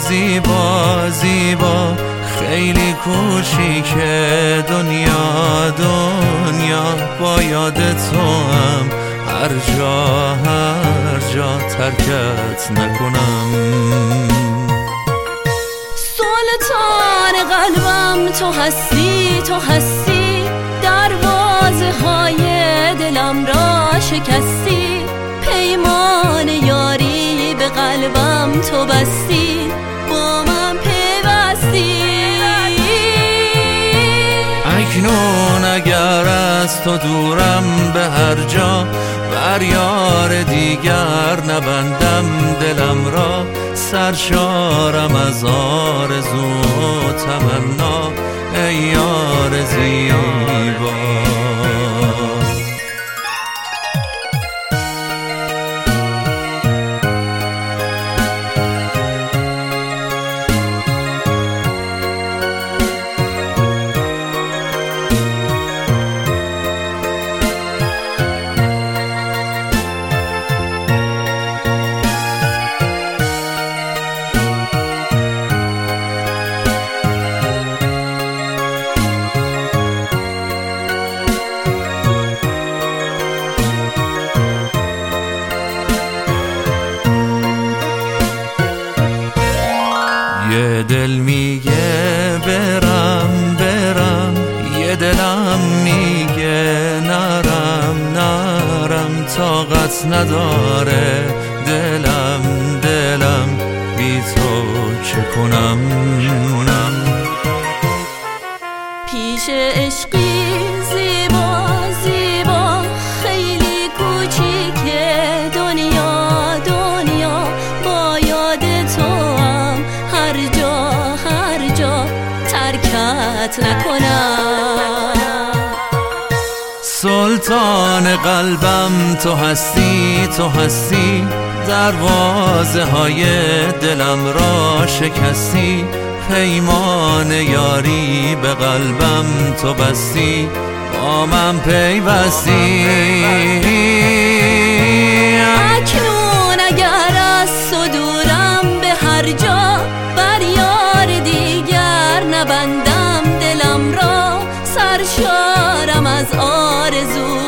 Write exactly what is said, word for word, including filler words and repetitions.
زیبا زیبا خیلی کوچیکه دنیا دنیا با یاد تو هم هر جا هر جا ترکت نکنم. سلطان قلبم تو هستی تو هستی، دروازه های دلم را شکستی، پیمان یاری به قلبم تو بستی، با من پیوستی. اکنون اگر از تو دورم به هر جا، بر یار دیگر نبندم دلم را، سرشارم از آرزو و تمنا ای یار زیبا. یه دل میگه برم برم، یه دلم میگه نرم نرم، طاقت نداره دلم دلم بی تو چه کنم. پیش عشقی زیبا زیبا خیلی کوچیکه دنیا دنیا، با یاد تو هم هر جا هر جا ترکت نکنم. سلطان قلبم تو هستی تو هستی، دروازه های دلم را شکستی، پیمان یاری به قلبم تو بستی، با من پیوستی. اکنون اگر از تو دورم به هر جا، بر یار دیگر نبندم دلم را، سرشارم از آرزو